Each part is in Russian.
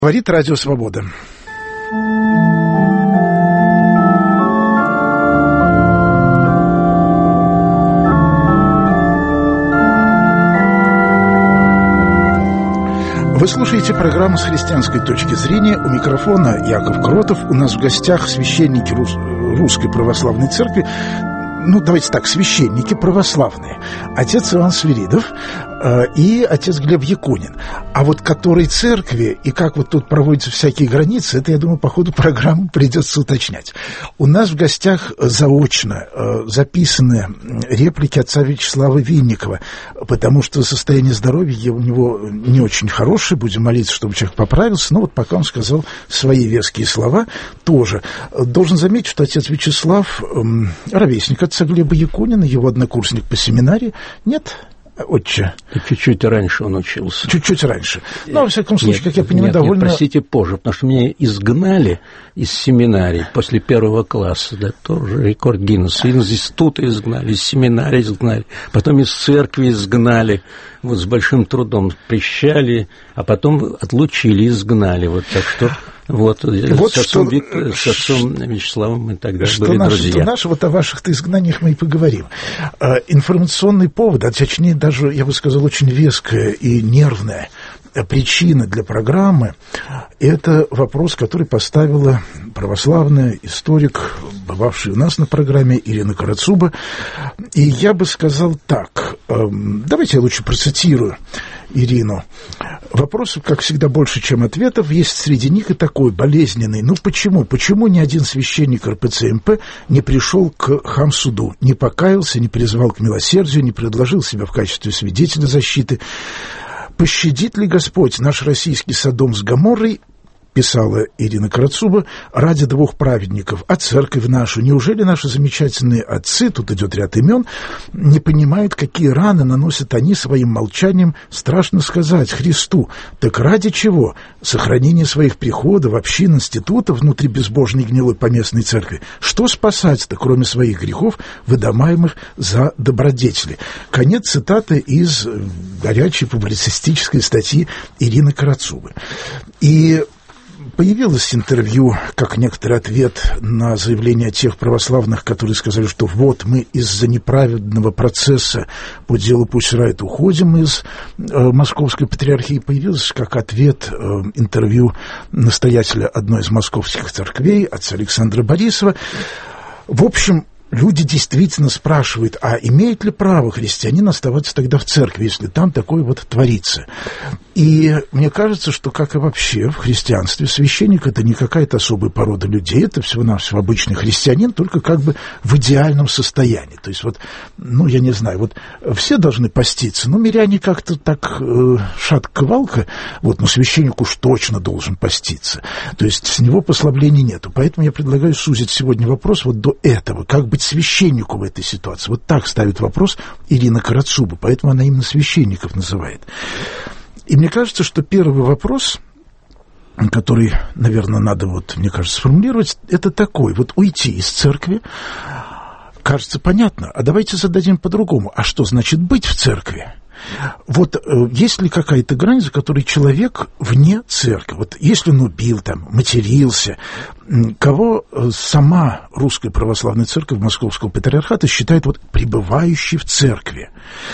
Говорит Радио Свобода. Вы слушаете программу «С христианской точки зрения». У микрофона Яков Кротов. У нас в гостях священники Русской Православной Церкви. Давайте так, священники православные. Отец Иоанн Свиридов и отец Глеб Якунин. А вот которые церкви и как вот тут проводятся всякие границы, это, я думаю, по ходу программы придется уточнять. У нас в гостях заочно записаны реплики отца Вячеслава Винникова, потому что состояние здоровья у него не очень хорошее, будем молиться, чтобы человек поправился, но вот пока он сказал свои веские слова тоже. Должен заметить, что отец Вячеслав ровесник отца Глеба Якунина, его однокурсник по семинарии. Нет, отче? Чуть-чуть раньше он учился. Чуть-чуть раньше. Но, во всяком случае, как я понимаю, довольно... простите, позже, потому что меня изгнали из семинарии после 1 класса, да, тоже рекорд Гиннесса. Из института изгнали, из семинарии изгнали, потом из церкви изгнали, вот с большим трудом прищали, а потом отлучили, изгнали, вот, так что... Вот с отцом Вячеславом мы тогда были друзья. Что вот о ваших-то изгнаниях мы и поговорим. Информационный повод, а точнее даже, я бы сказал, очень веская и нервная причина для программы – это вопрос, который поставила православная историк, бывавший у нас на программе, Ирина Карацуба. И я бы сказал так, давайте я лучше процитирую Ирину. Вопросов, как всегда, больше, чем ответов. Есть среди них и такой болезненный. Почему? Почему ни один священник РПЦ-МП не пришел к хамсуду, не покаялся, не призвал к милосердию, не предложил себя в качестве свидетеля защиты? «Пощадит ли Господь наш российский Содом с Гоморрой, писала Ирина Карацуба, ради 2 праведников, а церковь нашу? Неужели наши замечательные отцы, тут идет ряд имен, не понимают, какие раны наносят они своим молчанием, страшно сказать, Христу? Так ради чего? Сохранение своих приходов, общин, институтов внутри безбожной гнилой поместной церкви. Что спасать-то, кроме своих грехов, выдамаемых за добродетели?» Конец цитаты из горячей публицистической статьи Ирины Карацубы. И появилось интервью, как некоторый ответ на заявление тех православных, которые сказали, что вот мы из-за неправедного процесса по делу Пусирайт уходим из Московской Патриархии. Появилось как ответ интервью настоятеля одной из московских церквей, отца Александра Борисова. В общем, люди действительно спрашивают, а имеет ли право христианин оставаться тогда в церкви, если там такое вот творится? И мне кажется, что, как и вообще в христианстве, священник – это не какая-то особая порода людей, это всего-навсего обычный христианин, только как бы в идеальном состоянии. То есть вот, я не знаю, вот все должны поститься, миряне как-то так шатко-валко, но священник уж точно должен поститься. То есть с него послаблений нету. Поэтому я предлагаю сузить сегодня вопрос вот до этого, как быть священнику в этой ситуации. Вот так ставит вопрос Ирина Карацуба, поэтому она именно священников называет. И мне кажется, что первый вопрос, который, наверное, надо, мне кажется, сформулировать, это такой. Вот уйти из церкви, кажется, понятно. А давайте зададим по-другому. А что значит быть в церкви? Вот есть ли какая-то грань, за которой человек вне церкви? Вот если он убил, матерился, кого сама Русская Православная Церковь Московского Патриархата считает пребывающей в церкви?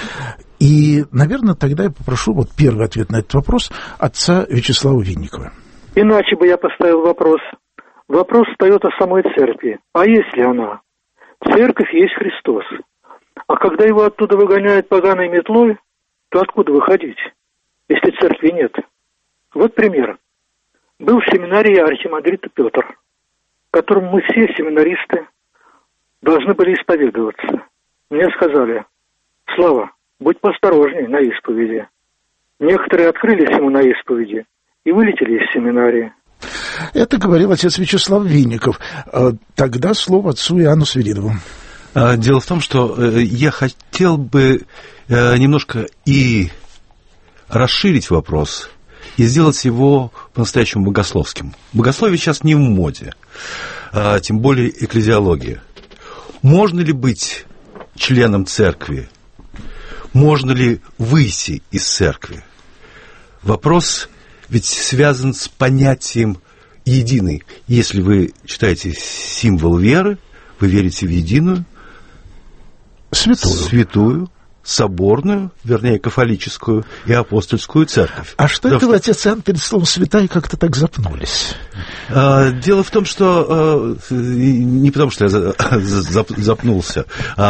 И, наверное, тогда я попрошу первый ответ на этот вопрос отца Вячеслава Винникова. Иначе бы я поставил вопрос. Вопрос встает о самой церкви. А есть ли она? Церковь есть Христос. А когда его оттуда выгоняют поганой метлой, то откуда выходить, если церкви нет? Вот пример. Был в семинарии архимандрита Петр, которому мы все семинаристы должны были исповедоваться. Мне сказали: Слава, будь поосторожней на исповеди. Некоторые открылись ему на исповеди и вылетели из семинарии. Это говорил отец Вячеслав Винников. Тогда слово отцу Иоанну Свиридову. Дело в том, что я хотел бы немножко и расширить вопрос, и сделать его по-настоящему богословским. Богословие сейчас не в моде, тем более экклезиология. Можно ли быть членом церкви? Можно ли выйти из церкви? Вопрос, ведь связан с понятием единый. Если вы читаете символ веры, вы верите в единую, святую, соборную, вернее, католическую и апостольскую церковь. А что это вы, отец Иоанн, перед словом «святая» как-то так запнулись? Дело в том, что... Не потому, что я запнулся.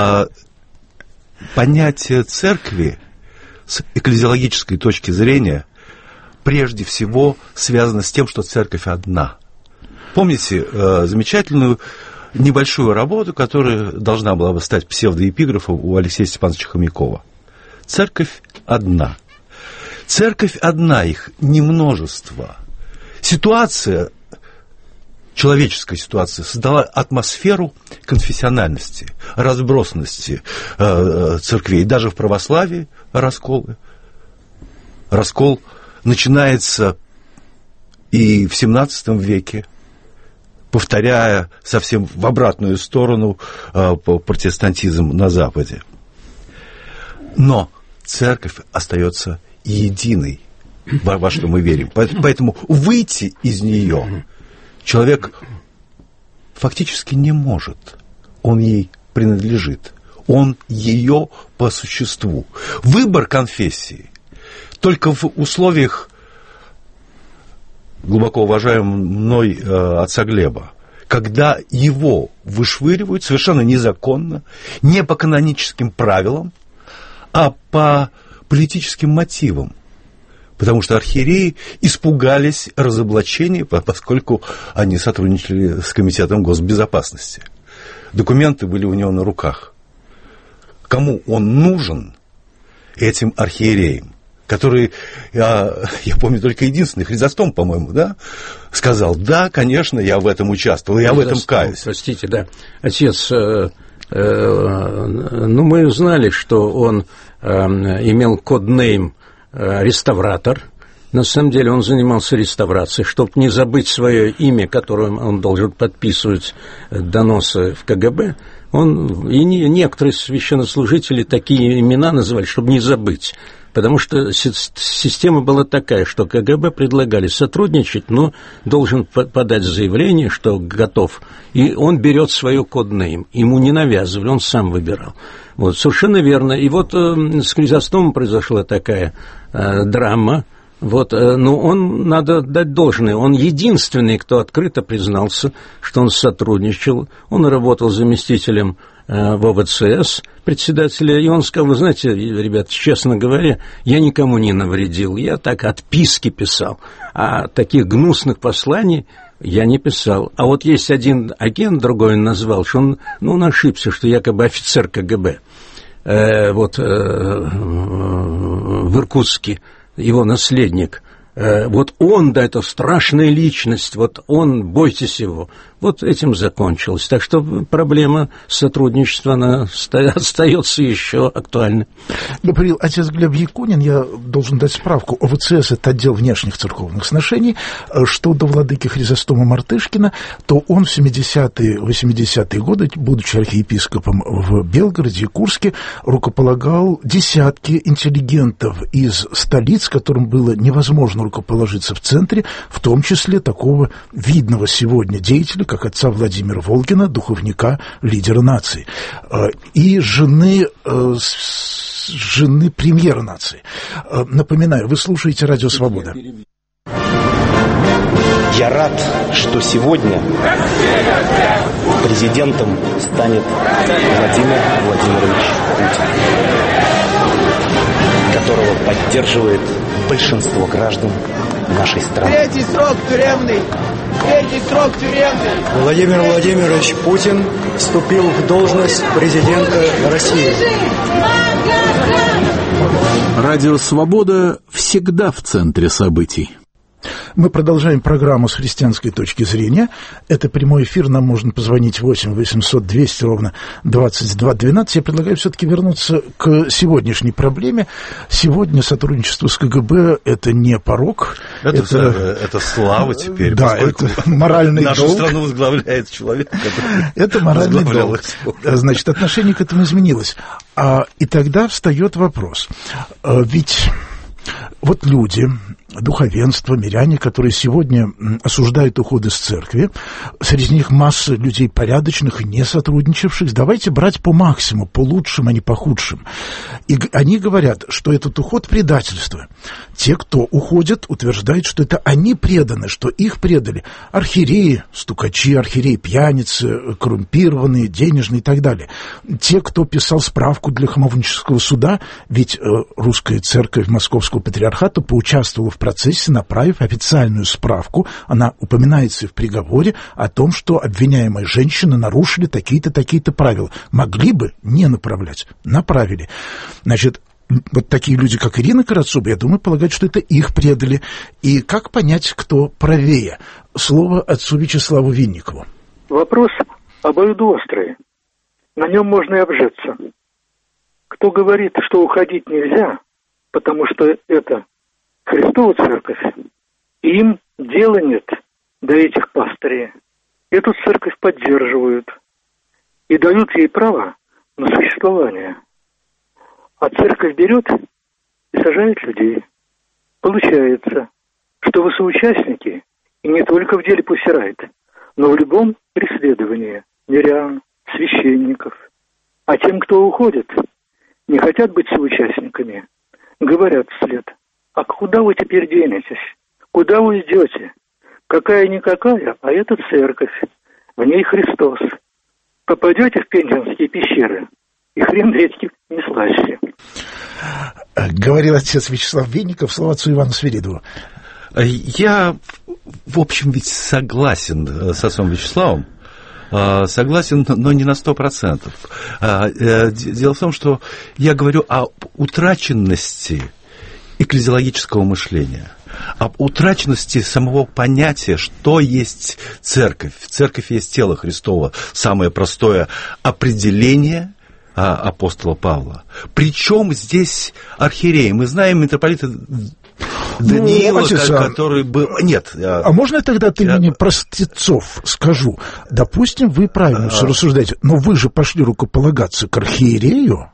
Понятие церкви с экклезиологической точки зрения прежде всего связано с тем, что церковь одна. Помните замечательную небольшую работу, которая должна была бы стать псевдоэпиграфом у Алексея Степановича Хомякова. Церковь одна. Церковь одна, их не множество. Ситуация, человеческая ситуация, создала атмосферу конфессиональности, разбросанности церквей. Даже в православии расколы. Раскол начинается и в XVII веке, повторяя совсем в обратную сторону протестантизм на Западе. Но церковь остается единой, во что мы верим. Поэтому выйти из нее человек фактически не может. Он ей принадлежит. Он ее по существу. Выбор конфессии только в условиях глубоко уважаемого мной отца Глеба, когда его вышвыривают совершенно незаконно, не по каноническим правилам, а по политическим мотивам. Потому что архиереи испугались разоблачения, поскольку они сотрудничали с Комитетом госбезопасности. Документы были у него на руках. Кому он нужен, этим архиереям? Который, я помню, только единственный, Хризостом, по-моему, да, сказал, да, конечно, я в этом участвовал, я в этом каюсь. Простите, да. Отец, мы знали, что он имел коднейм реставратор. На самом деле он занимался реставрацией, чтобы не забыть свое имя, которым он должен подписывать доносы в КГБ. И некоторые священнослужители такие имена называли, чтобы не забыть. Потому что система была такая, что КГБ предлагали сотрудничать, но должен подать заявление, что готов. И он берет свое коднейм. Ему не навязывали, он сам выбирал. Вот, совершенно верно. И вот с Хризостомом произошла такая драма. Вот, но он, надо дать должное, он единственный, кто открыто признался, что он сотрудничал. Он работал заместителем в ОВЦС, председателя, и он сказал, вы знаете, ребята, честно говоря, я никому не навредил, я так отписки писал, а таких гнусных посланий я не писал. А вот есть один агент, другой он назвал, что он ошибся, что якобы офицер КГБ, в Иркутске, его наследник. Вот он, да, это страшная личность, вот он, бойтесь его. Вот этим закончилось. Так что проблема сотрудничества, она остается еще актуальной. Говорил отец Глеб Якунин, я должен дать справку. ОВЦС – это отдел внешних церковных сношений. Что до владыки Хризостома Мартышкина, то он в 70-е, 80-е годы, будучи архиепископом в Белгороде и Курске, рукополагал десятки интеллигентов из столиц, которым было невозможно рукоположиться в центре, в том числе такого видного сегодня деятеля, как отца Владимира Волгина, духовника, лидера нации, и жены премьера нации. Напоминаю, вы слушаете «Радио Свобода». Я рад, что сегодня президентом станет Владимир Владимирович Путин, которого поддерживает большинство граждан нашей страны. Третий срок тюремный! Третий срок тюремный! Владимир Владимирович Путин вступил в должность президента России. Радио «Свобода» всегда в центре событий. Мы продолжаем программу с христианской точки зрения. Это прямой эфир, нам можно позвонить 8 800 200 ровно 2212. Я предлагаю все-таки вернуться к сегодняшней проблеме. Сегодня сотрудничество с КГБ – это не порок. Это слава теперь. Да, это моральный долг. Нашу страну возглавляет человек, который это моральный долг. Значит, отношение к этому изменилось. И тогда встает вопрос. Ведь вот люди, духовенство, миряне, которые сегодня осуждают уход из церкви, среди них масса людей порядочных и не сотрудничавших, давайте брать по максимуму, по лучшим, а не по худшим. И они говорят, что этот уход – предательство. Те, кто уходят, утверждают, что это они преданы, что их предали архиереи, стукачи, архиереи-пьяницы, коррумпированные, денежные и так далее. Те, кто писал справку для Хамовнического суда, ведь русская церковь Московского патриархата поучаствовала в процессе, направив официальную справку, она упоминается в приговоре о том, что обвиняемые женщины нарушили такие-то, такие-то правила. Могли бы не направлять, направили. Значит, вот такие люди, как Ирина Карацуба, я думаю, полагают, что это их предали. И как понять, кто правее? Слово отцу Вячеславу Винникову. Вопрос обоюдоострый. На нем можно и обжиться. Кто говорит, что уходить нельзя, потому что это Христова церковь, и им дела нет до этих пастырей. Эту церковь поддерживают и дают ей право на существование. А церковь берет и сажает людей. Получается, что вы соучастники, и не только в деле Пусирайт, но в любом преследовании мирян, священников. А тем, кто уходит, не хотят быть соучастниками, говорят вслед: а куда вы теперь денетесь? Куда вы идете? Какая-никакая, а это церковь, в ней Христос. Попадете в Пензенские пещеры, и хрен редьки не слаще. Говорил отец Вячеслав Винников, слово отцу Ивану Свиридову. Я, в общем, ведь согласен с отцом Вячеславом. Согласен, но не на 100%. Дело в том, что я говорю о утраченности экклезиологического мышления, об утраченности самого понятия, что есть церковь. Церковь есть тело Христово, самое простое определение апостола Павла. Причем здесь архиереи. Мы знаем митрополита Даниила, который был... Нет. А можно я тогда от имени простецов скажу? Допустим, вы правильно все рассуждаете, но вы же пошли рукополагаться к архиерею.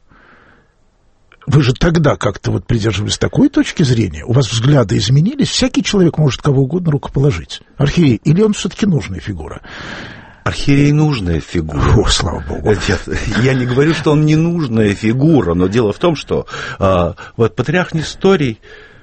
Вы же тогда как-то вот придерживались такой точки зрения? У вас взгляды изменились? Всякий человек может кого угодно рукоположить. Архиерей, или он все-таки нужная фигура? Архиерей нужная фигура. О, слава Богу. Нет, я не говорю, что он не нужная фигура, но дело в том, что вот патриарх Несторий,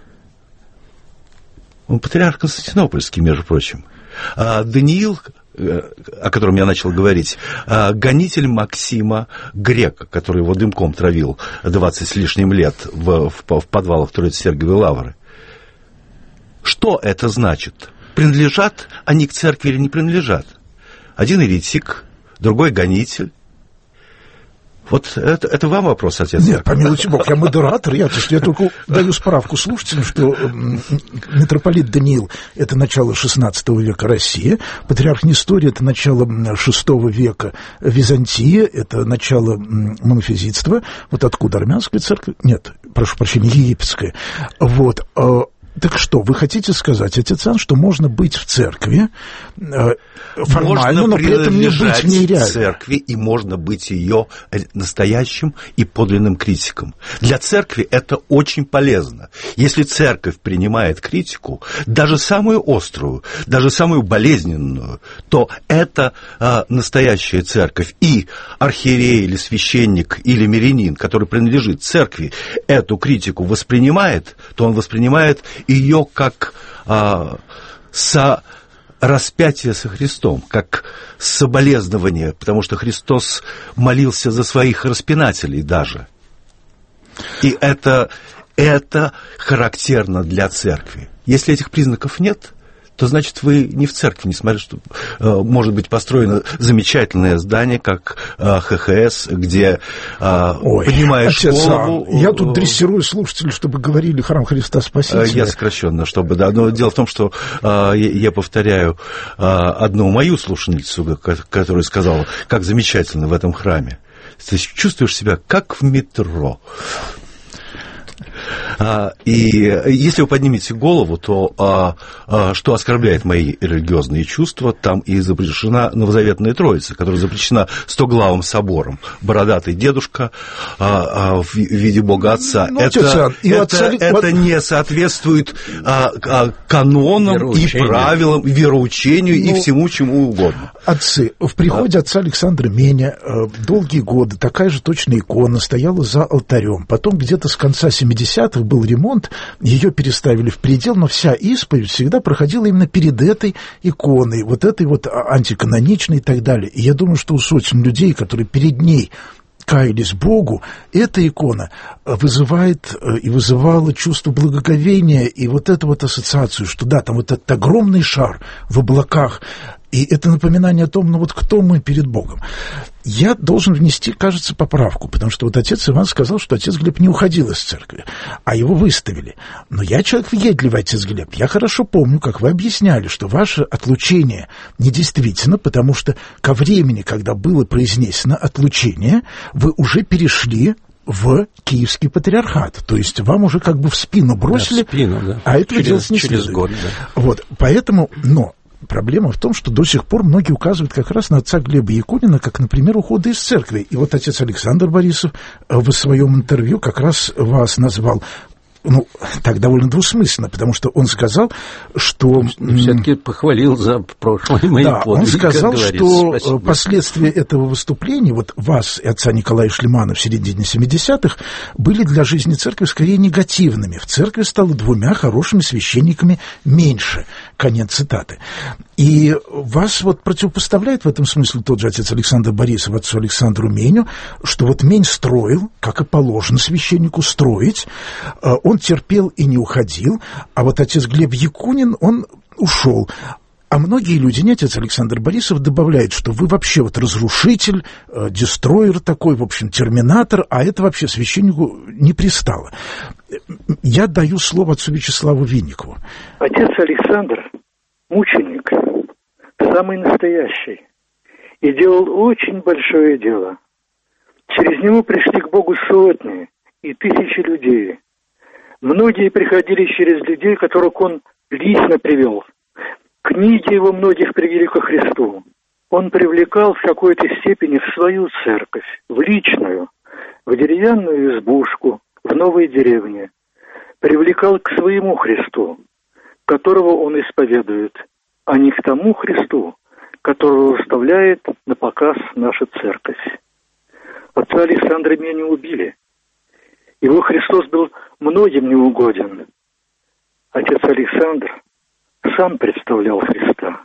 он патриарх Константинопольский, между прочим. Даниил, о котором я начал говорить, гонитель Максима Грека, который его дымком травил 20 с лишним лет в подвалах Троице-Сергиевой лавры. Что это значит? Принадлежат они к церкви или не принадлежат? Один еретик, другой гонитель. Вот это вам вопрос, отец? Нет, помилуйте Бог, я модератор, я только даю справку слушателям, что митрополит Даниил – это начало XVI века России, патриарх Несторий – это начало VI века Византия, это начало монофизитства, вот откуда армянская церковь, нет, прошу прощения, египетская, вот. Так что, вы хотите сказать, отец Ан, что можно быть в церкви формально, но при этом не быть в ней реально? Можно церкви, и можно быть ее настоящим и подлинным критиком. Для церкви это очень полезно. Если церковь принимает критику, даже самую острую, даже самую болезненную, то это настоящая церковь. И архиерей или священник или мирянин, который принадлежит церкви, эту критику воспринимает, то он воспринимает ее как распятие со Христом, как соболезнование, потому что Христос молился за своих распинателей даже. И это характерно для церкви. Если этих признаков нет, то значит вы не в церкви, несмотря что может быть построено замечательное здание, как ХХС, где поднимаешь голову. Я тут дрессирую слушателей, чтобы говорили храм Христа Спасителя. Я сокращенно, чтобы, да. Но дело в том, что я повторяю одну мою слушательницу, которая сказала, как замечательно в этом храме. Ты чувствуешь себя как в метро. И если вы поднимете голову, то что оскорбляет мои религиозные чувства, там и запрещена Новозаветная Троица, которая запрещена Стоглавым собором. Бородатый дедушка в виде Бога Отца. Это не соответствует канонам и правилам, вероучению и всему, чему угодно. Отцы. В приходе отца Александра Меня долгие годы такая же точная икона стояла за алтарем. Потом где-то с конца 70-х был ремонт, ее переставили в предел, но вся исповедь всегда проходила именно перед этой иконой, вот этой вот антиканоничной и так далее. И я думаю, что у сотен людей, которые перед ней каялись Богу, эта икона вызывает и вызывала чувство благоговения и вот эту вот ассоциацию, что да, там вот этот огромный шар в облаках, и это напоминание о том, ну вот кто мы перед Богом. Я должен внести, кажется, поправку, потому что вот отец Иван сказал, что отец Глеб не уходил из церкви, а его выставили. Но я человек въедливый, отец Глеб. Я хорошо помню, как вы объясняли, что ваше отлучение недействительно, потому что ко времени, когда было произнесено отлучение, вы уже перешли в Киевский патриархат. То есть вам уже как бы в спину бросили, а этого делать не следует. Через год, да. Вот, поэтому, но проблема в том, что до сих пор многие указывают как раз на отца Глеба Якунина, как, например, ухода из церкви. И вот отец Александр Борисов в своем интервью как раз вас назвал, ну, так довольно двусмысленно, потому что он сказал, что... Все-таки похвалил за прошлое мои подвиги. Он сказал, что последствия этого выступления, вот вас и отца Николая Шлемана в середине 70-х, были для жизни церкви скорее негативными. В церкви стало 2 хорошими священниками меньше. Конец цитаты. И вас вот противопоставляет в этом смысле тот же отец Александр Борисов отцу Александру Меню, что вот Мень строил, как и положено священнику строить, он терпел и не уходил, а вот отец Глеб Якунин, он ушел. А многие люди, не отец Александр Борисов, добавляют, что вы вообще вот разрушитель, дестройер такой, в общем, терминатор, а это вообще священнику не пристало. Я даю слово отцу Вячеславу Винникову. Отец Александр мученик, самый настоящий, и делал очень большое дело. Через него пришли к Богу сотни и тысячи людей. Многие приходили через людей, которых он лично привел. Книги его многих привели ко Христу. Он привлекал в какой-то степени в свою церковь, в личную, в деревянную избушку, в новой деревне. Привлекал к своему Христу, которого он исповедует, а не к тому Христу, которого выставляет на показ наша церковь. Отца Александра Меня убили. Его Христос был многим неугоден. Отец Александр сам представлял Христа.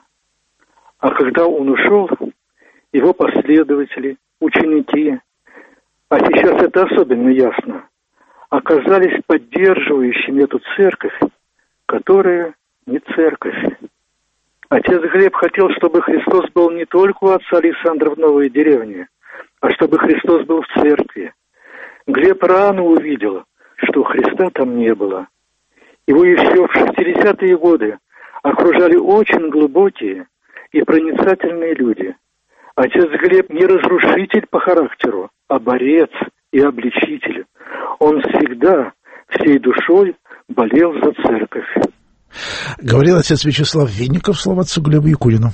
А когда он ушел, его последователи, ученики, а сейчас это особенно ясно, оказались поддерживающими эту церковь, которая не церковь. Отец Глеб хотел, чтобы Христос был не только у отца Александра в новой деревне, а чтобы Христос был в церкви. Глеб рано увидел, что Христа там не было. Его еще в 60-е годы окружали очень глубокие и проницательные люди. Отец Глеб не разрушитель по характеру, а борец и обличитель. Он всегда всей душой болел за церковь. Говорил отец Вячеслав Винников, слово отцу Глебу Якунину.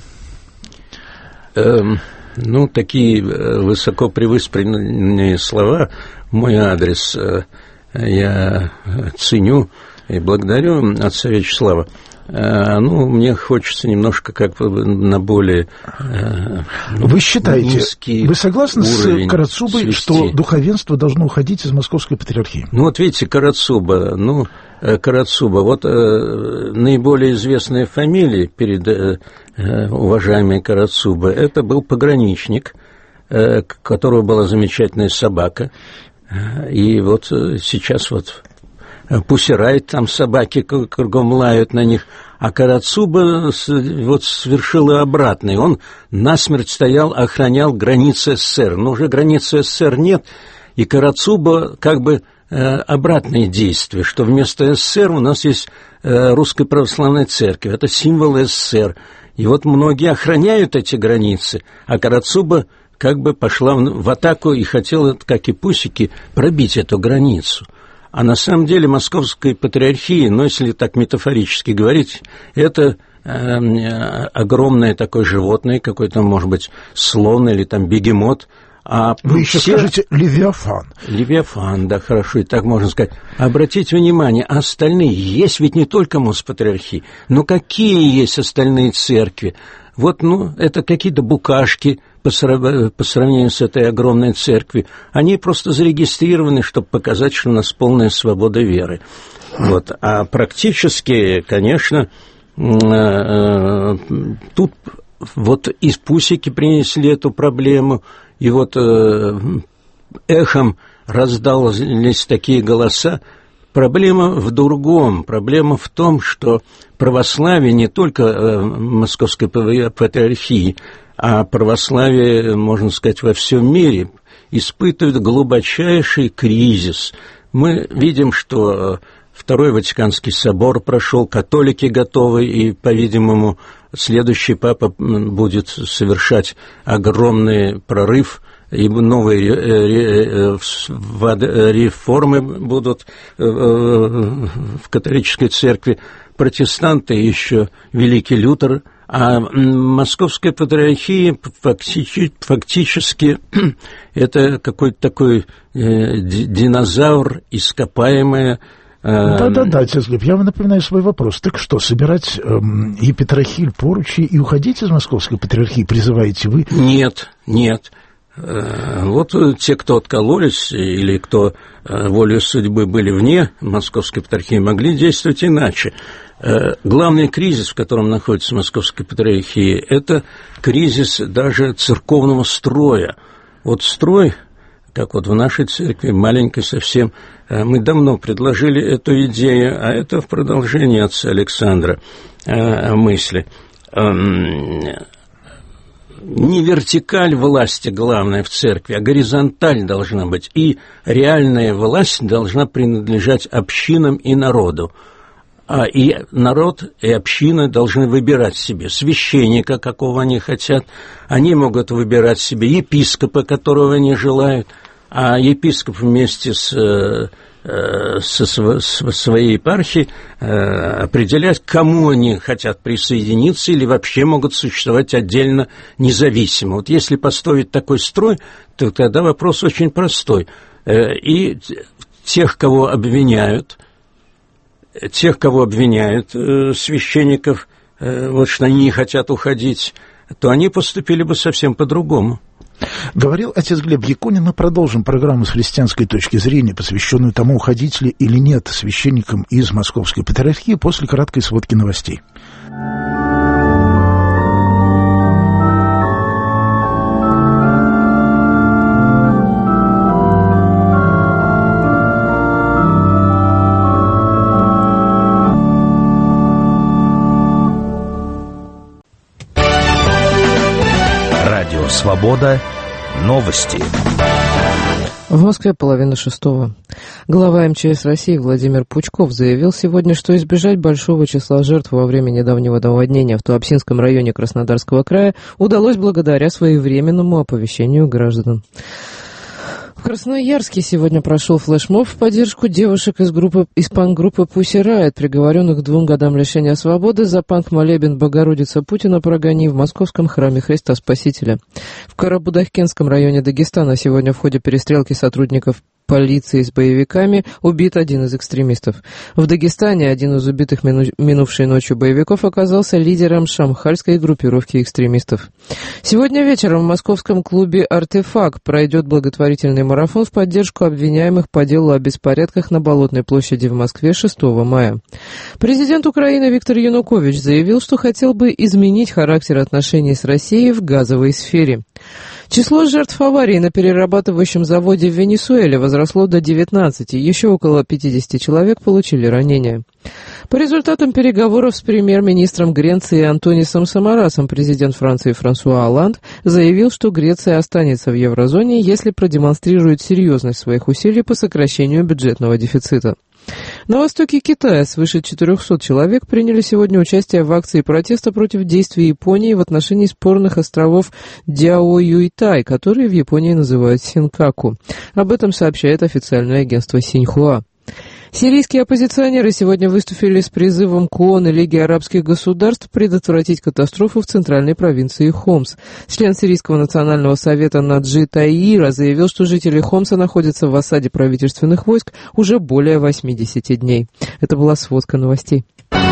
Ну, такие высоко превыспренные слова в мой адрес я ценю и благодарю отца Вячеслава. Ну, мне хочется немножко как бы на более Вы считаете, вы согласны с Карацубой, свести, что духовенство должно уходить из Московской патриархии? Ну, вот видите, Карацуба, вот наиболее известная фамилия перед уважаемой Карацуба, это был пограничник, у которого была замечательная собака, и вот сейчас вот Пусирает, там собаки кругом лают на них, а Карацуба вот совершил обратное. Он насмерть стоял, охранял границы СССР. Но уже границы СССР нет, и Карацуба как бы обратное действие, что вместо СССР у нас есть Русская Православная Церковь. Это символ СССР. И вот многие охраняют эти границы, а Карацуба как бы пошла в атаку и хотела, как и пусики, пробить эту границу. А на самом деле Московская патриархия, ну, если так метафорически говорить, это огромное такое животное, какой-то, может быть, слон или там бегемот. А вы еще скажете Левиафан. Левиафан, да, хорошо, и так можно сказать. Обратите внимание, остальные, есть ведь не только Моспатриархия, но какие есть остальные церкви? Вот, ну, это какие-то букашки по сравнению с этой огромной церковью. Они просто зарегистрированы, чтобы показать, что у нас полная свобода веры. Вот. А практически, конечно, тут вот из Пусики принесли эту проблему, и вот эхом раздались такие голоса. Проблема в другом. Проблема в том, что православие не только Московской патриархии, а православие, можно сказать, во всем мире испытывает глубочайший кризис. Мы видим, что Второй Ватиканский собор прошел, католики готовы, и, по-видимому, следующий папа будет совершать огромный прорыв, и новые реформы будут в католической церкви. Протестанты еще великий Лютер, а Московская патриархия фактически это какой-то такой динозавр, ископаемое. Да, отец Глеб, я вам напоминаю свой вопрос. Так что, собирать епитрахиль, поручи и уходить из Московской патриархии призываете вы? Нет. Вот те, кто откололись, или кто волею судьбы были вне Московской патриархии, могли действовать иначе. Главный кризис, в котором находится Московская патриархия, это кризис даже церковного строя. Вот строй, как вот в нашей церкви, маленькой совсем, мы давно предложили эту идею, а это в продолжении отца Александра мысли. Не вертикаль власти главная в церкви, а горизонталь должна быть. И реальная власть должна принадлежать общинам и народу. И народ, и община должны выбирать себе священника, какого они хотят. Они могут выбирать себе епископа, которого они желают. А епископ вместе со своей епархией определять, к кому они хотят присоединиться или вообще могут существовать отдельно независимо. Вот если построить такой строй, то тогда вопрос очень простой. И тех, кого обвиняют, священников, вот что они не хотят уходить, то они поступили бы совсем по-другому. Говорил отец Глеб Якунин. Мы продолжим программу с христианской точки зрения, посвященную тому, уходить ли или нет священникам из Московской патриархии, после краткой сводки новостей. Радио «Свобода». Новости. В Москве 5:30. Глава МЧС России Владимир Пучков заявил сегодня, что избежать большого числа жертв во время недавнего наводнения в Туапсинском районе Краснодарского края удалось благодаря своевременному оповещению граждан. В Красноярске сегодня прошел флешмоб в поддержку девушек из панк-группы Pussy Riot, приговоренных к 2 годам лишения свободы за панк-молебен «Богородица Путина прогони» в московском храме Христа Спасителя. В Карабудаккенском районе Дагестана сегодня в ходе перестрелки сотрудников полиции с боевиками убит один из экстремистов. В Дагестане один из убитых минувшей ночью боевиков оказался лидером шамхальской группировки экстремистов. Сегодня вечером в московском клубе «Артефакт» пройдет благотворительный марафон в поддержку обвиняемых по делу о беспорядках на Болотной площади в Москве 6 мая. Президент Украины Виктор Янукович заявил, что хотел бы изменить характер отношений с Россией в газовой сфере. Число жертв аварии на перерабатывающем заводе в Венесуэле возросло до 19, еще около 50 человек получили ранения. По результатам переговоров с премьер-министром Греции Антонисом Самарасом президент Франции Франсуа Олланд заявил, что Греция останется в еврозоне, если продемонстрирует серьезность своих усилий по сокращению бюджетного дефицита. На востоке Китая свыше 400 человек приняли сегодня участие в акции протеста против действий Японии в отношении спорных островов Дяо-Юйтай, которые в Японии называют Синкаку. Об этом сообщает официальное агентство Синьхуа. Сирийские оппозиционеры сегодня выступили с призывом к ООН и Лиге арабских государств предотвратить катастрофу в центральной провинции Хомс. Член Сирийского национального совета Наджи Таира заявил, что жители Хомса находятся в осаде правительственных войск уже более 80 дней. Это была сводка новостей.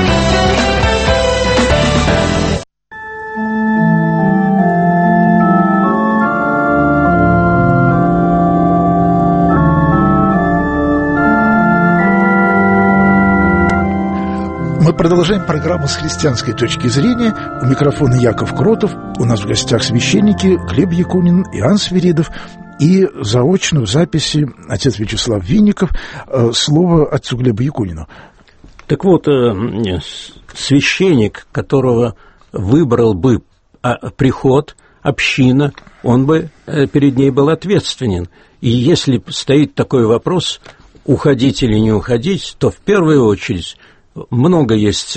Мы продолжаем программу с христианской точки зрения. У микрофона Яков Кротов. У нас в гостях священники Глеб Якунин, Иоанн Свиридов. И заочно в записи отец Вячеслав Винников. Слово отцу Глебу Якунину. Так вот, священник, которого выбрал бы приход, община, он бы перед ней был ответственен. И если стоит такой вопрос, уходить или не уходить, то в первую очередь много есть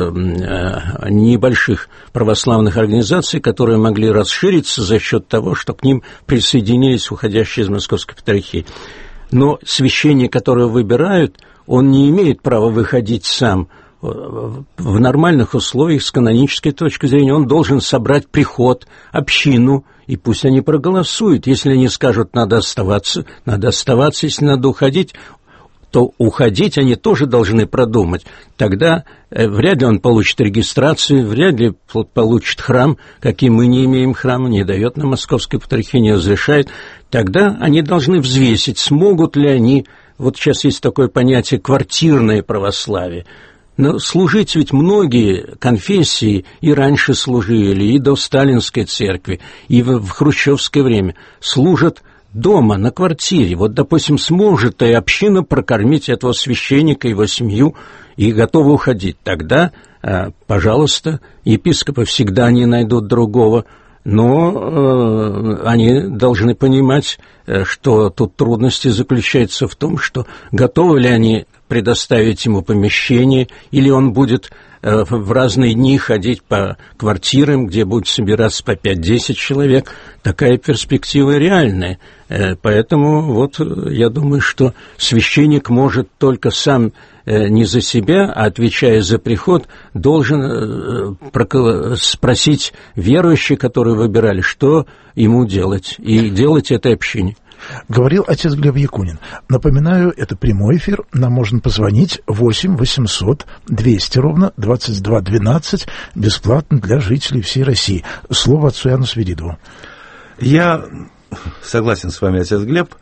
небольших православных организаций, которые могли расшириться за счет того, что к ним присоединились уходящие из Московской Патриархии. Но священник, которого выбирают, он не имеет права выходить сам. В нормальных условиях, с канонической точки зрения, он должен собрать приход, общину, и пусть они проголосуют. Если они скажут, надо оставаться, если надо уходить, то уходить они тоже должны продумать. Тогда вряд ли он получит регистрацию, вряд ли получит храм, каким мы не имеем храма, не дает нам Московская Патриархия, не разрешает. Тогда они должны взвесить, смогут ли они, вот сейчас есть такое понятие квартирное православие. Но служить ведь многие конфессии и раньше служили, и до Сталинской церкви, и в хрущевское время служат дома, на квартире. Вот, допустим, сможет и община прокормить этого священника, его семью, и готова уходить. Тогда, пожалуйста, епископы всегда не найдут другого, но они должны понимать, что тут трудности заключаются в том, что готовы ли они предоставить ему помещение, или он будет в разные дни ходить по квартирам, где будет собираться по 5-10 человек. Такая перспектива реальная. Поэтому вот я думаю, что священник может только сам не за себя, а отвечая за приход, должен спросить верующих, которые выбирали, что ему делать, и делать этой общине. Говорил отец Глеб Якунин. Напоминаю, это прямой эфир. Нам можно позвонить 8 800 200 ровно 22 12, бесплатно для жителей всей России. Слово отцу Иоанну Свиридову. Я согласен с вами, отец Глеб.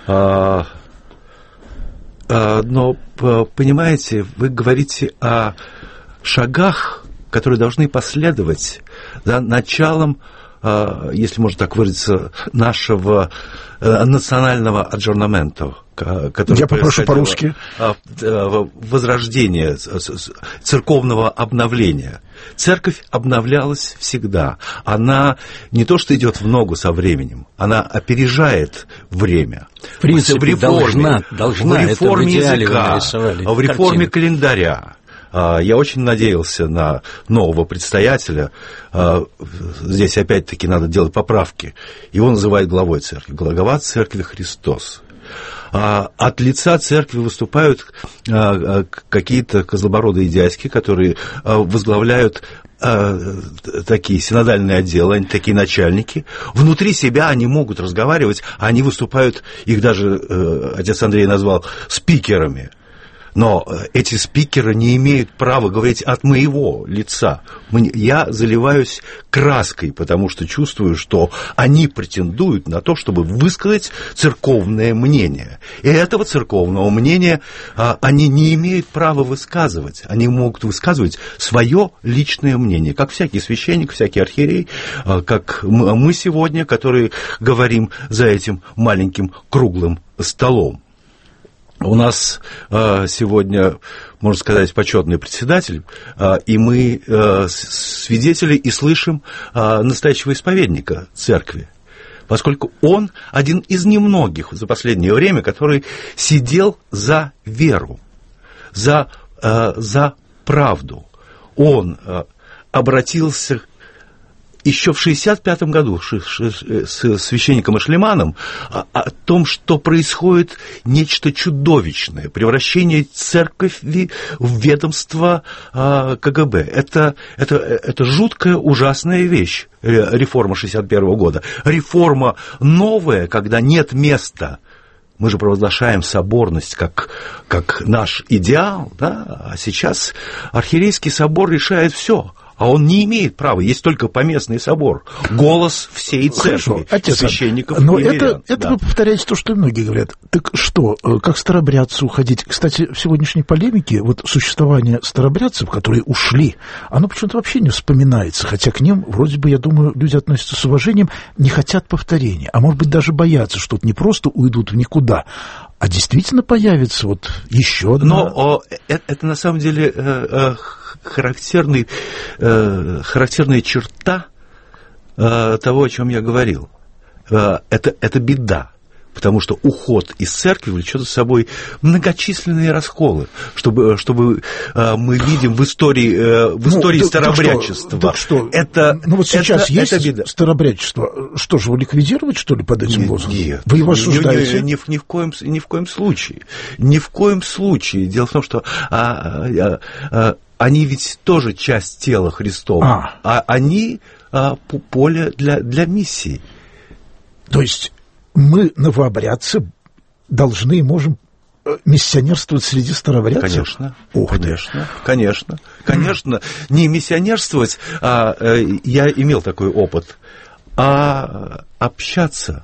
Но, понимаете, вы говорите о шагах, которые должны последовать за началом, если можно так выразиться, нашего национального аджорнамента, который... Я попрошу по-русски. Возрождение, церковного обновления. Церковь обновлялась всегда. Она не то что идет в ногу со временем, она опережает время. В принципе, должна в реформе языка, в реформе календаря. Я очень надеялся на нового предстоятеля. Здесь опять-таки надо делать поправки. Его называют главой церкви. Глава церкви Христос. От лица церкви выступают какие-то козлобородые дядьки, которые возглавляют такие синодальные отделы, они такие начальники. Внутри себя они могут разговаривать, они выступают, их даже отец Андрей назвал спикерами. Но эти спикеры не имеют права говорить от моего лица. Я заливаюсь краской, потому что чувствую, что они претендуют на то, чтобы высказать церковное мнение. И этого церковного мнения они не имеют права высказывать. Они могут высказывать свое личное мнение, как всякий священник, всякий архиерей, как мы сегодня, которые говорим за этим маленьким круглым столом. У нас сегодня, можно сказать, почетный председатель, и мы свидетели и слышим настоящего исповедника церкви, поскольку он один из немногих за последнее время, который сидел за веру, за правду. Он обратился еще в 1965 году с священником Эшлеманом о том, что происходит нечто чудовищное, превращение церкви в ведомство КГБ. Это жуткая, ужасная вещь, реформа 1961 года. Реформа новая, когда нет места. Мы же провозглашаем соборность как наш идеал, да? А сейчас архиерейский собор решает все. А он не имеет права, есть только поместный собор, голос всей церкви, священников. Но это вы повторяете то, что и многие говорят. Так что, как старобрядцы уходить? Кстати, в сегодняшней полемике вот существование старобрядцев, которые ушли, оно почему-то вообще не вспоминается, хотя к ним, вроде бы, я думаю, люди относятся с уважением, не хотят повторения, а может быть даже боятся, что вот не просто уйдут в никуда, а действительно появится вот еще одна... Но это на самом деле характерная черта того, о чем я говорил. Это беда, потому что уход из церкви влечет за собой многочисленные расколы, чтобы мы видим в истории старобрядчества. Так что? Ну вот сейчас есть старобрядчество. Что же, его ликвидировать, что ли, под этим лозунгом? Нет. Вы его осуждаете? Ни в коем случае. Ни в коем случае. Дело в том, что они ведь тоже часть тела Христова, а они поле для миссии. То есть мы, новообрядцы, должны и можем миссионерствовать среди старобрядцев? Конечно. Не миссионерствовать, я имел такой опыт, а общаться.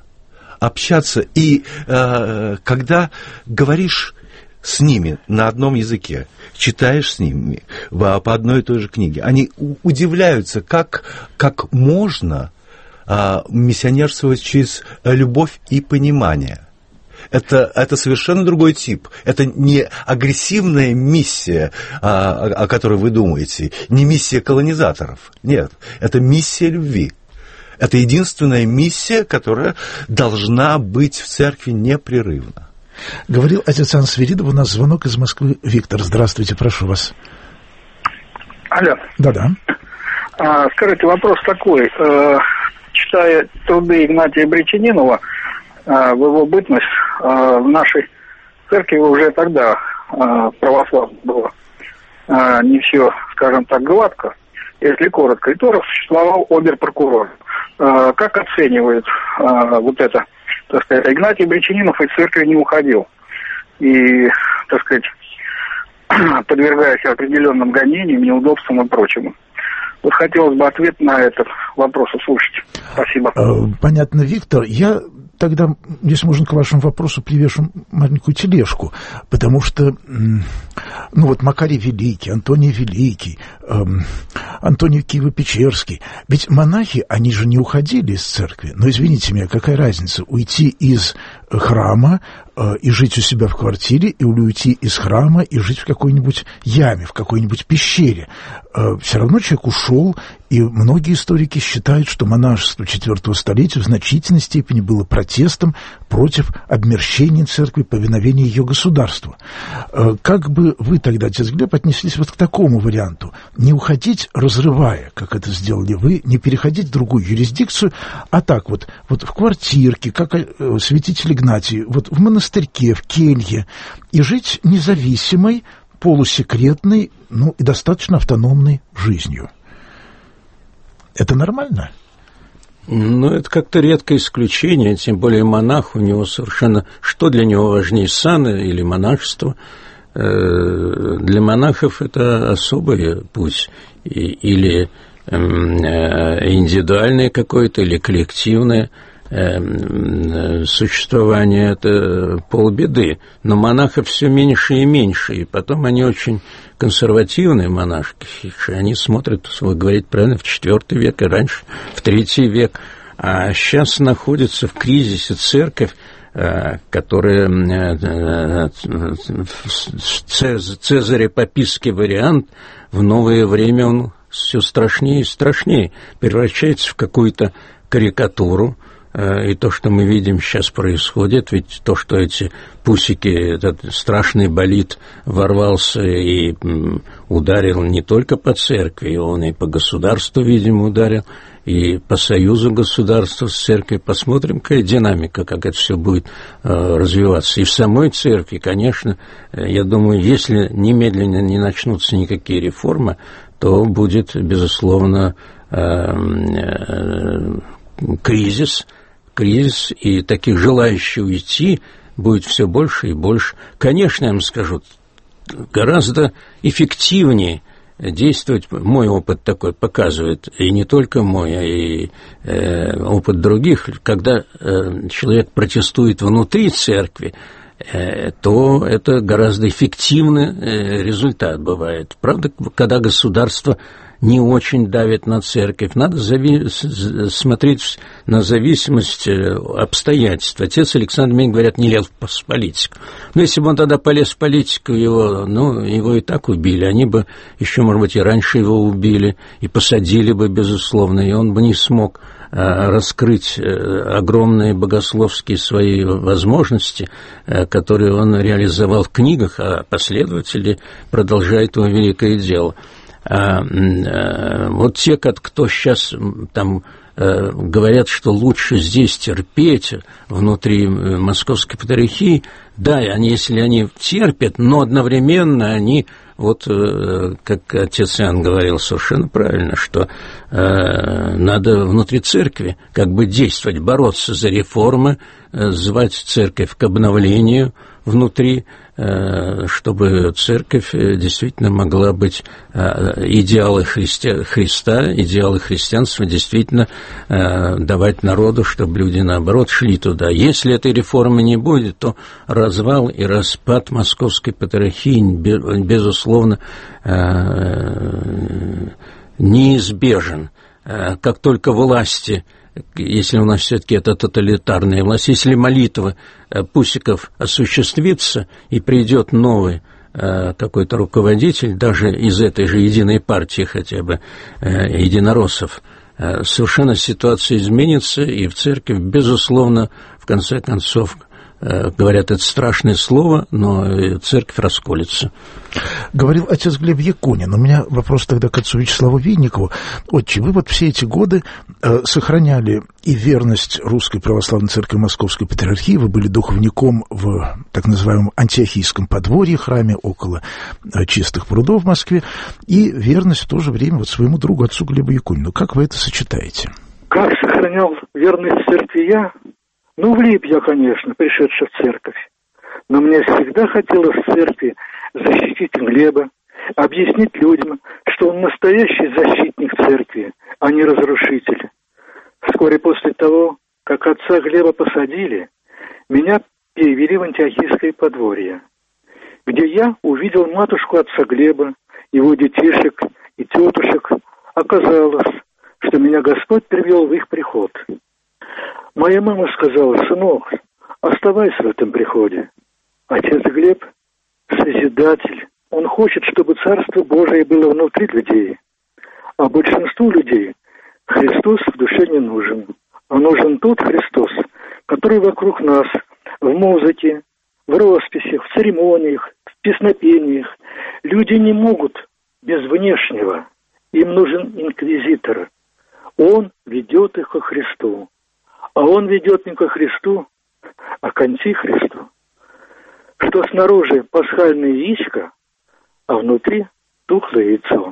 И когда говоришь с ними на одном языке, читаешь с ними по одной и той же книге, они удивляются, как можно миссионерствовать через любовь и понимание. Это совершенно другой тип. Это не агрессивная миссия, о которой вы думаете, не миссия колонизаторов. Нет, это миссия любви. Это единственная миссия, которая должна быть в церкви непрерывно. Говорил отец Иоанн Свиридов, у нас звонок из Москвы. Виктор, здравствуйте, прошу вас. Алло. Да-да. Скажите, вопрос такой. Читая труды Игнатия Бречининова, в его бытность, в нашей церкви уже тогда православно было не все, скажем так, гладко. Если коротко, и тоже существовал обер-прокурор. Как оценивает вот это, так сказать, Игнатий Бречининов из церкви не уходил. И, так сказать, подвергаясь определенным гонениям, неудобствам и прочему. Вот хотелось бы ответ на этот вопрос услышать. Спасибо. Понятно, Виктор. Я тогда, если можно, к вашему вопросу привешу маленькую тележку, потому что, ну вот Макарий Великий, Антоний Великий, Антоний Киево-Печерский, ведь монахи, они же не уходили из церкви. Но, извините меня, какая разница, уйти из храма и жить у себя в квартире, или уйти из храма и жить в какой-нибудь яме, в какой-нибудь пещере. Все равно человек ушел, и многие историки считают, что монашество IV столетия в значительной степени было протестом против обмерщения церкви, повиновения ее государству. Как бы вы тогда, отец Глеб, отнеслись вот к такому варианту? Не уходить, разрывая, как это сделали вы, не переходить в другую юрисдикцию, а так вот в квартирке, как святитель Игнатий, вот в монастырьке, в келье, и жить независимой, полусекретной, ну и достаточно автономной жизнью. Это нормально? Ну, это как-то редкое исключение, тем более монах, у него совершенно... Что для него важнее, сан или монашество? Для монахов это особый путь, или индивидуальное какое-то, или коллективное существование, это полбеды. Но монахов все меньше и меньше, и потом они очень консервативные монашки, они смотрят, вы говорите правильно, в IV век, и раньше в III век, а сейчас находится в кризисе церковь, которая цезарепапистский вариант, в новое время он все страшнее и страшнее, превращается в какую-то карикатуру, и то, что мы видим сейчас происходит, ведь то, что эти пусики, этот страшный болид ворвался и ударил не только по церкви, он и по государству, видимо, ударил, и по союзу государства с церковью. Посмотрим, какая динамика, как это все будет развиваться. И в самой церкви, конечно, я думаю, если немедленно не начнутся никакие реформы, то будет, безусловно, кризис, и таких желающих уйти будет все больше и больше. Конечно, я вам скажу, гораздо эффективнее действовать, мой опыт такой показывает, и не только мой, а и опыт других, когда человек протестует внутри церкви, то это гораздо эффективный результат бывает. Правда, когда государство не очень давит на церковь, надо смотреть на зависимость обстоятельств. Отец Александр мне говорят, не лез в политику. Но если бы он тогда полез в политику, его и так убили. Они бы еще, может быть, и раньше его убили, и посадили бы, безусловно, и он бы не смог раскрыть огромные богословские свои возможности, которые он реализовал в книгах, а последователи продолжают его великое дело. Вот те, кто сейчас там говорят, что лучше здесь терпеть внутри Московской Патриархии, да, если они терпят, но одновременно они, вот как отец Иоанн говорил совершенно правильно, что надо внутри церкви как бы действовать, бороться за реформы, звать церковь к обновлению внутри, чтобы церковь действительно могла быть идеалы Христа, идеалы христианства действительно давать народу, чтобы люди, наоборот, шли туда. Если этой реформы не будет, то развал и распад Московской Патриархии, безусловно, неизбежен. Как только власти, если у нас все-таки это тоталитарная власть, если молитва пусиков осуществится и придет новый какой-то руководитель, даже из этой же единой партии хотя бы, единороссов, совершенно ситуация изменится, и в церковь, безусловно, в конце концов, говорят, это страшное слово, но церковь расколется. Говорил отец Глеб Якунин. У меня вопрос тогда к отцу Вячеславу Винникову. Отче, вы вот все эти годы сохраняли и верность Русской Православной Церкви Московской Патриархии, вы были духовником в так называемом Антиохийском подворье, храме около Чистых прудов в Москве, и верность в то же время вот своему другу, отцу Глебу Якунину. Как вы это сочетаете? Как сохранял верность церкви я? Влип я, конечно, пришедший в церковь. Но мне всегда хотелось в церкви защитить Глеба, объяснить людям, что он настоящий защитник церкви, а не разрушитель. Вскоре после того, как отца Глеба посадили, меня перевели в Антиохийское подворье, где я увидел матушку отца Глеба, его детишек и тетушек. Оказалось, что меня Господь привел в их приход. Моя мама сказала: сынок, оставайся в этом приходе. Отец Глеб – созидатель. Он хочет, чтобы Царство Божие было внутри людей. А большинству людей Христос в душе не нужен. А нужен тот Христос, который вокруг нас, в музыке, в росписях, в церемониях, в песнопениях. Люди не могут без внешнего. Им нужен инквизитор. Он ведет их ко Христу. А он ведет не ко Христу, а к антихристу. Что снаружи пасхальное яичко, а внутри тухлое яйцо.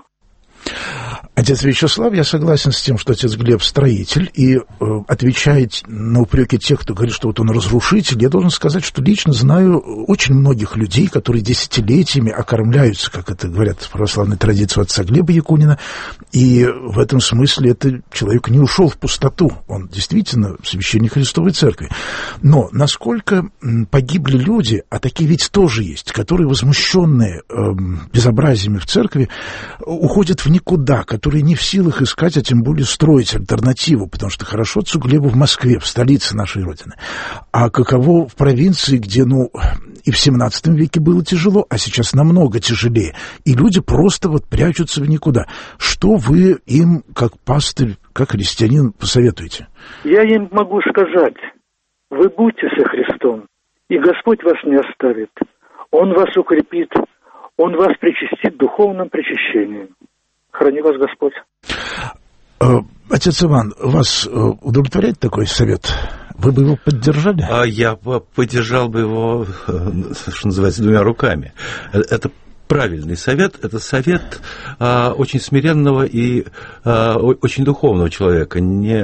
Отец Вячеслав, я согласен с тем, что отец Глеб строитель, и отвечает на упреки тех, кто говорит, что вот он разрушитель, я должен сказать, что лично знаю очень многих людей, которые десятилетиями окормляются, как это говорят в православной традиции, отца Глеба Якунина, и в этом смысле этот человек не ушел в пустоту, он действительно священник Христовой Церкви. Но насколько погибли люди, а такие ведь тоже есть, которые, возмущенные безобразиями в церкви, уходят в никуда, которые не в силах искать, а тем более строить альтернативу, потому что хорошо отцу Глебу в Москве, в столице нашей Родины. А каково в провинции, где, и в 17 веке было тяжело, а сейчас намного тяжелее. И люди просто прячутся в никуда. Что вы им, как пастырь, как христианин, посоветуете? Я им могу сказать: вы будьте со Христом, и Господь вас не оставит. Он вас укрепит, Он вас причастит духовным причащением. Храни вас Господь. Отец Иван, вас удовлетворяет такой совет? Вы бы его поддержали? Я поддержал бы его, что называется, двумя руками. Это правильный совет, это совет очень смиренного и очень духовного человека,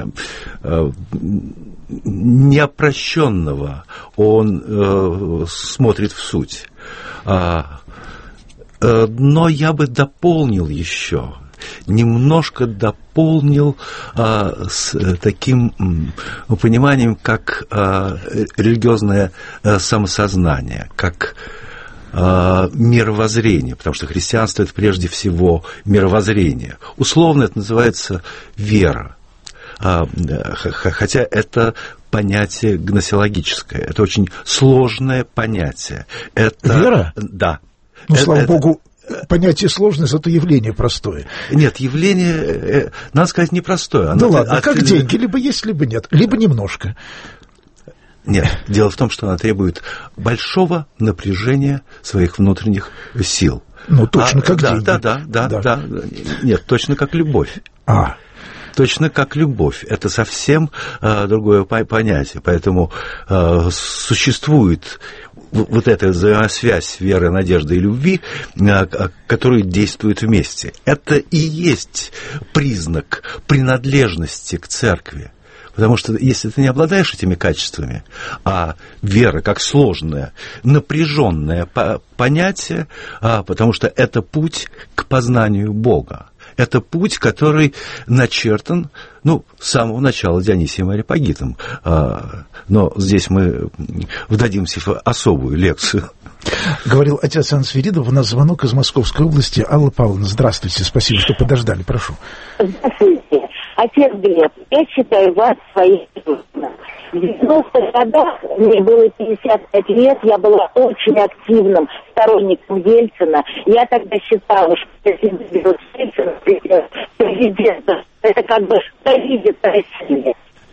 не опрощенного. Он смотрит в суть. Но я бы дополнил еще, немножко дополнил с таким пониманием, как религиозное самосознание, как мировоззрение, потому что христианство – это прежде всего мировоззрение. Условно это называется вера, хотя это понятие гносеологическое, это очень сложное понятие. Вера? Да. Слава Богу, понятие сложное, зато явление простое. Нет, явление, надо сказать, непростое. Ладно, как деньги, либо есть, либо нет, либо немножко. Нет, дело в том, что она требует большого напряжения своих внутренних сил. Точно как деньги. Да. Нет, точно как любовь. Точно как любовь. Это совсем другое понятие. Поэтому существует вот эта взаимосвязь веры, надежды и любви, которые действуют вместе. Это и есть признак принадлежности к церкви. Потому что если ты не обладаешь этими качествами, а вера как сложное, напряженное понятие, потому что это путь к познанию Бога. Это путь, который начертан, с самого начала Дионисием Ареопагитом. Но здесь мы вдадимся в особую лекцию. Говорил отец Иоанн Свиридов. У нас звонок из Московской области. Алла Павловна, здравствуйте. Спасибо, что подождали. Прошу. Здравствуйте. Отец Глеб, я считаю вас своим другом. В 90-х годах, мне было 55 лет, я была очень активным сторонником Ельцина. Я тогда считала, что если берут Ельцина президента, это как бы провидит Россия.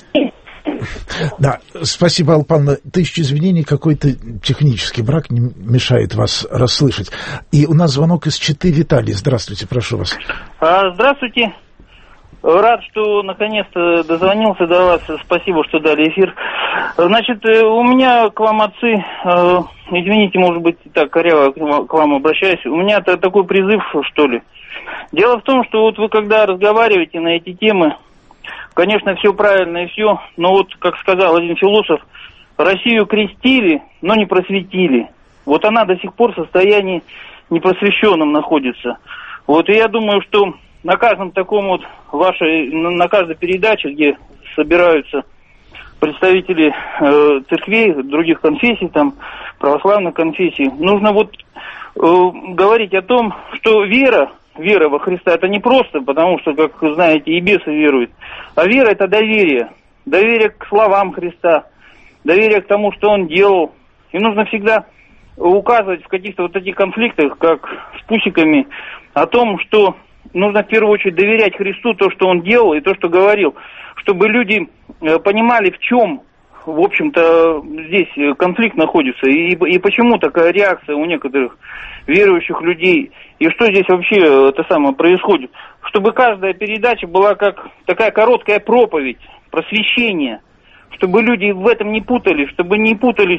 Да, спасибо, Алла Павловна. Тысяча извинений, какой-то технический брак не мешает вас расслышать. И у нас звонок из Читы. Виталий, здравствуйте, прошу вас. Здравствуйте. Рад, что наконец-то дозвонился до вас. Спасибо, что дали эфир. Значит, у меня к вам, отцы, извините, может быть, так коряво к вам обращаюсь. У меня такой призыв, что ли. Дело в том, что вот вы когда разговариваете на эти темы, конечно, все правильно и все, но вот, как сказал один философ, Россию крестили, но не просветили. Вот она до сих пор в состоянии непросвещенном находится. Вот, и я думаю, что на каждом таком на каждой передаче, где собираются представители церквей, других конфессий, православных конфессий, нужно говорить о том, что вера во Христа, это не просто, потому что, как знаете, и бесы веруют, а вера — это доверие. Доверие к словам Христа, доверие к тому, что Он делал. И нужно всегда указывать в каких-то таких конфликтах, как с пусиками, о том, что нужно в первую очередь доверять Христу, то, что Он делал и то, что говорил, чтобы люди понимали, в чем, в общем-то, здесь конфликт находится, и почему такая реакция у некоторых верующих людей, и что здесь вообще происходит. Чтобы каждая передача была как такая короткая проповедь, просвещение, чтобы люди в этом не путались, чтобы не путались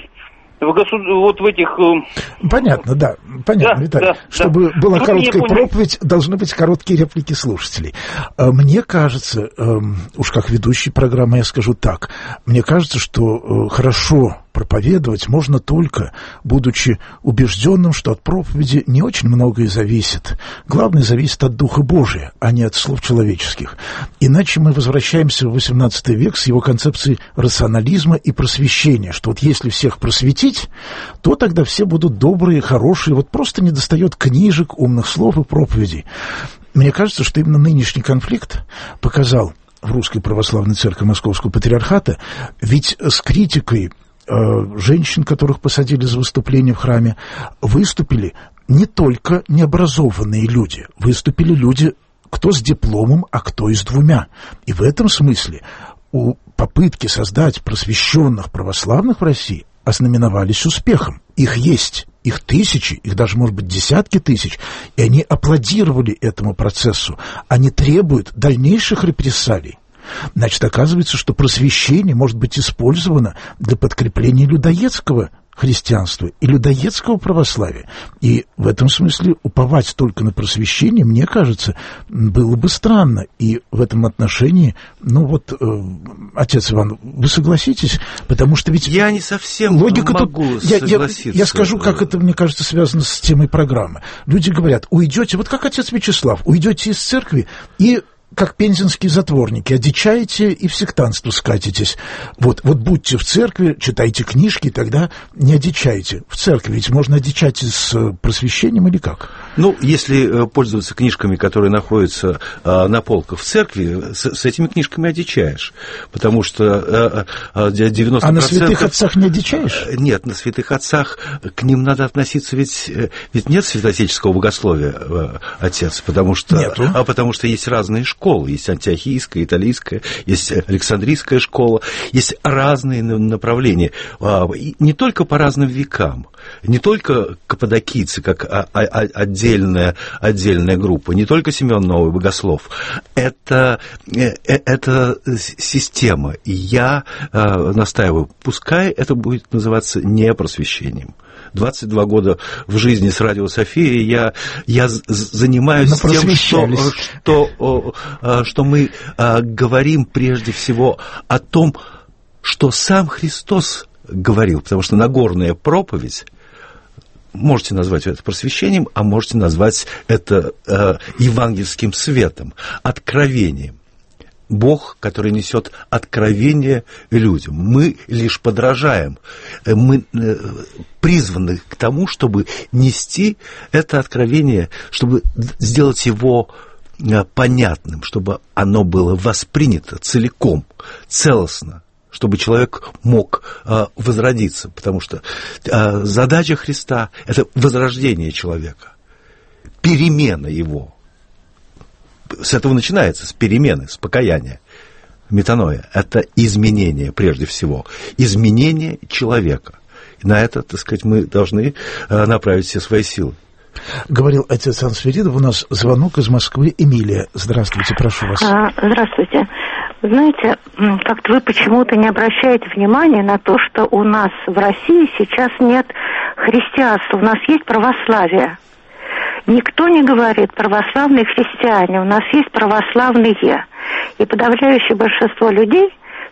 в этих... Понятно, да. Понятно, Виталий. Чтобы была короткая проповедь, должны быть короткие реплики слушателей. Мне кажется, уж как ведущий программы я скажу так, мне кажется, что хорошо проповедовать можно только, будучи убежденным, что от проповеди не очень многое зависит. Главное, зависит от Духа Божия, а не от слов человеческих. Иначе мы возвращаемся в XVIII век с его концепцией рационализма и просвещения, что если всех просветить, то тогда все будут добрые, хорошие, просто недостает книжек, умных слов и проповедей. мне кажется, что именно нынешний конфликт показал в Русской Православной Церкви Московского Патриархата, ведь с критикой женщин, которых посадили за выступление в храме, выступили не только необразованные люди, выступили люди, кто с дипломом, а кто и с 2. И в этом смысле у попытки создать просвещенных православных в России ознаменовались успехом. Их есть, их тысячи, их даже, может быть, десятки тысяч, и они аплодировали этому процессу. Они требуют дальнейших репрессалий. Значит, оказывается, что просвещение может быть использовано для подкрепления людоедского христианства и людоедского православия. И в этом смысле уповать только на просвещение, мне кажется, было бы странно. И в этом отношении, отец Иван, вы согласитесь? Потому что ведь... Я не совсем могу согласиться. Я скажу, как это, мне кажется, связано с темой программы. Люди говорят, уйдете, вот как отец Вячеслав, уйдете из церкви и... как пензенские затворники, одичаете и в сектантство скатитесь. Вот будьте в церкви, читайте книжки, тогда не одичаете. В церкви ведь можно одичать с просвещением или как? Если пользоваться книжками, которые находятся на полках в церкви, с этими книжками одичаешь. Потому что 90%... А на святых отцах не одичаешь? Нет, на святых отцах к ним надо относиться, ведь нет святоотеческого богословия, отец, потому что есть разные школы. Есть антиохийская, италийская, есть Александрийская школа, есть разные направления. Не только по разным векам, не только каппадокийцы, как отдельная группа, не только Симеон Новый Богослов. Это система. И я настаиваю, пускай это будет называться не просвещением. 22 года в жизни с Радио София я занимаюсь тем, что мы говорим прежде всего о том, что сам Христос говорил, потому что Нагорная проповедь, можете назвать это просвещением, а можете назвать это евангельским светом, откровением. Бог, который несет откровение людям. Мы лишь подражаем. Мы призваны к тому, чтобы нести это откровение, чтобы сделать его понятным, чтобы оно было воспринято целиком, целостно, чтобы человек мог возродиться. Потому что задача Христа – это возрождение человека, перемена его. С этого начинается, с перемены, с покаяния. Метаноя – это изменение прежде всего, изменение человека. И на это, так сказать, мы должны направить все свои силы. Говорил отец Ан Свиридов, у нас звонок из Москвы. Эмилия, здравствуйте, прошу вас. Здравствуйте. Знаете, как-то вы почему-то не обращаете внимания на то, что у нас в России сейчас нет христианства, у нас есть православие. Никто не говорит православные христиане, у нас есть православные. И подавляющее большинство людей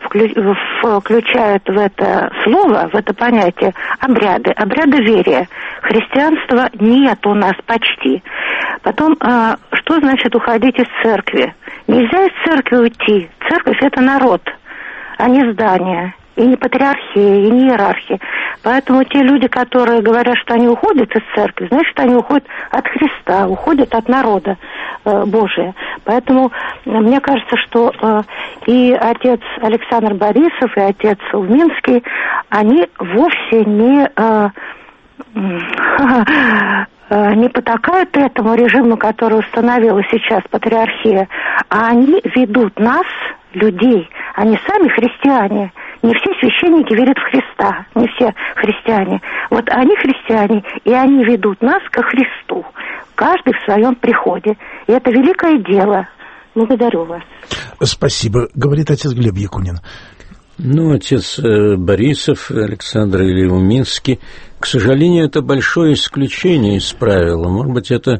включают в это слово, в это понятие обряды верия. Христианства нет у нас почти. Потом, что значит уходить из церкви? Нельзя из церкви уйти. Церковь – это народ, а не здание. И не патриархия, и не иерархия. Поэтому те люди, которые говорят, что они уходят из церкви, значит, они уходят от Христа, уходят от народа Божия. Поэтому мне кажется, что и отец Александр Борисов, и отец Увминский, они вовсе не потакают этому режиму, который установила сейчас патриархия, а они ведут нас, людей, они сами христиане. Не все священники верят в Христа, не все христиане. Вот они христиане, и они ведут нас ко Христу, каждый в своем приходе. И это великое дело. Благодарю вас. Спасибо. Говорит отец Глеб Якунин. Отец Борисов, Александр Ильеуминский, к сожалению, это большое исключение из правила. Может быть, это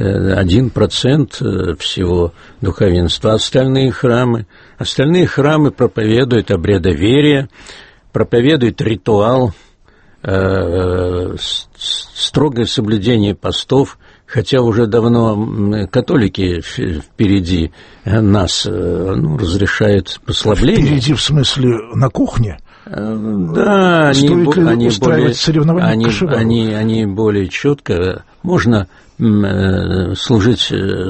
1% всего духовенства. Остальные храмы проповедуют обрядоверие, проповедуют ритуал, строгое соблюдение постов, хотя уже давно католики впереди нас разрешают послабление. Впереди в смысле на кухне? Да, они более четко Можно служить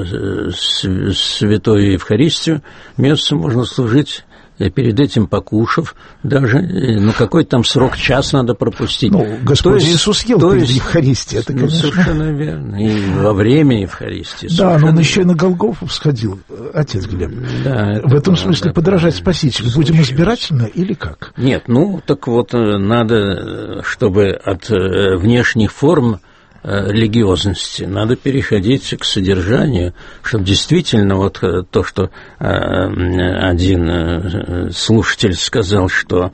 святую Евхаристию, месяца можно служить, перед этим покушав даже, какой-то там срок, час надо пропустить. Господь Иисус ел перед Евхаристией, это, конечно. Совершенно верно, и во время Евхаристии. Да, но он еще и на Голгофу всходил, отец Глеб. Да, в этом смысле подражать Спасителю будем избирательно или как? Нет, так вот, надо, чтобы от внешних форм религиозности надо переходить к содержанию, чтобы действительно вот то, что один слушатель сказал, что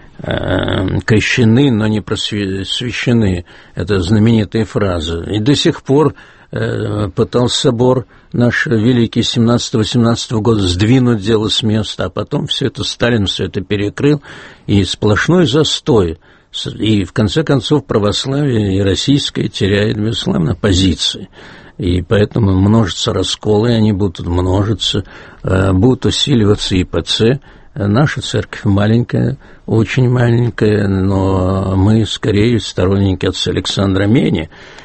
крещены, но не просвещены, это знаменитая фраза, и до сих пор пытался собор наш великий 17-18 года сдвинуть дело с места, а потом Сталин все это перекрыл, и сплошной застой. И, в конце концов, православие и российское теряет, безусловно, позиции. И поэтому множатся расколы, они будут множиться, будут усиливаться ИПЦ. Наша церковь маленькая, очень маленькая, но мы скорее сторонники отца Александра Мени.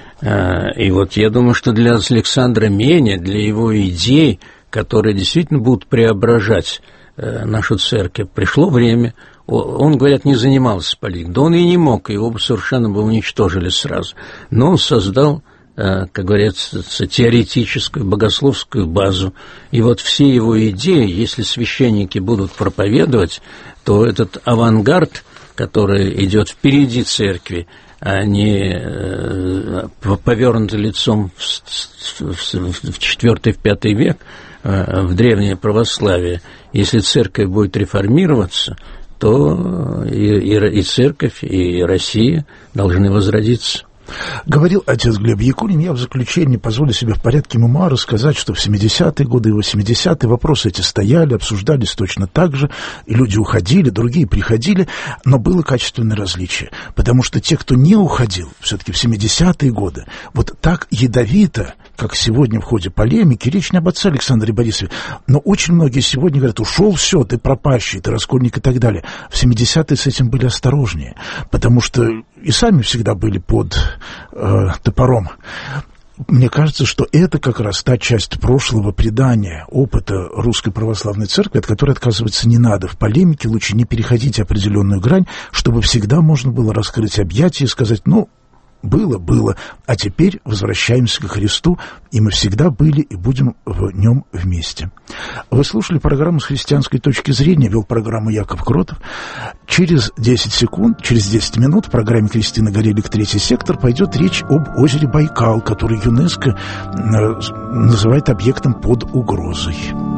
И вот я думаю, что для Александра Мени, для его идей, которые действительно будут преображать нашу церковь, пришло время. Он, говорят, не занимался политикой. Да он и не мог, его бы совершенно уничтожили сразу. Но он создал, как говорится, теоретическую, богословскую базу. И вот все его идеи, если священники будут проповедовать, то этот авангард, который идет впереди церкви, а не повернутый лицом в IV-V век, в древнее православие, если церковь будет реформироваться, то и церковь, и Россия должны возродиться. Говорил отец Глеб Якунин. Я в заключение позволю себе в порядке мемуара сказать, что в 70-е годы и 80-е вопросы эти стояли, обсуждались точно так же, и люди уходили, другие приходили, но было качественное различие, потому что те, кто не уходил, все-таки в 70-е годы, вот так ядовито, как сегодня в ходе полемики, речь не об отце Александре Борисовиче, но очень многие сегодня говорят: ушел, все, ты пропащий, ты раскольник и так далее. В 70-е с этим были осторожнее, потому что и сами всегда были под топором. Мне кажется, что это как раз та часть прошлого предания, опыта Русской Православной Церкви, от которой отказываться не надо. В полемике лучше не переходить определенную грань, чтобы всегда можно было раскрыть объятия и сказать: было, а теперь возвращаемся ко Христу, и мы всегда были и будем в нем вместе. Вы слушали программу «С христианской точки зрения», вел программу Яков Кротов. Через 10 минут в программе Кристины Горелик «Третий сектор» пойдет речь об озере Байкал, который ЮНЕСКО называет объектом под угрозой.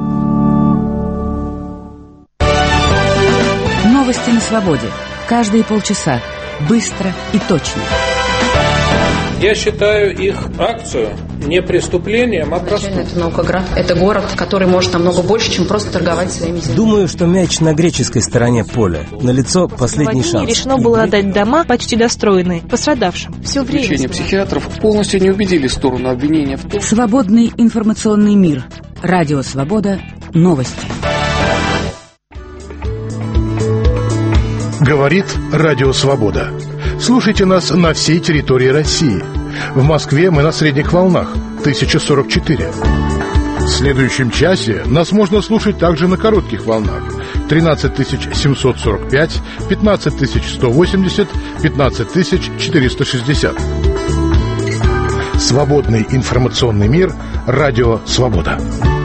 Новости на свободе. Каждые полчаса. Быстро и точно. Я считаю их акцию не преступлением, а проступком. Это Наукоград. Это город, который может намного больше, чем просто торговать своими землями. Думаю, что мяч на греческой стороне поля. Налицо последний шанс. Решено было отдать дома, почти достроенные, пострадавшим. Все время. Заключения психиатров полностью не убедили сторону обвинения в том... Свободный информационный мир. Радио «Свобода». Новости. Говорит Радио Свобода. Слушайте нас на всей территории России. В Москве мы на средних волнах 1044. В следующем часе нас можно слушать также на коротких волнах 13745, 15180, 15460. Свободный информационный мир. Радио Свобода.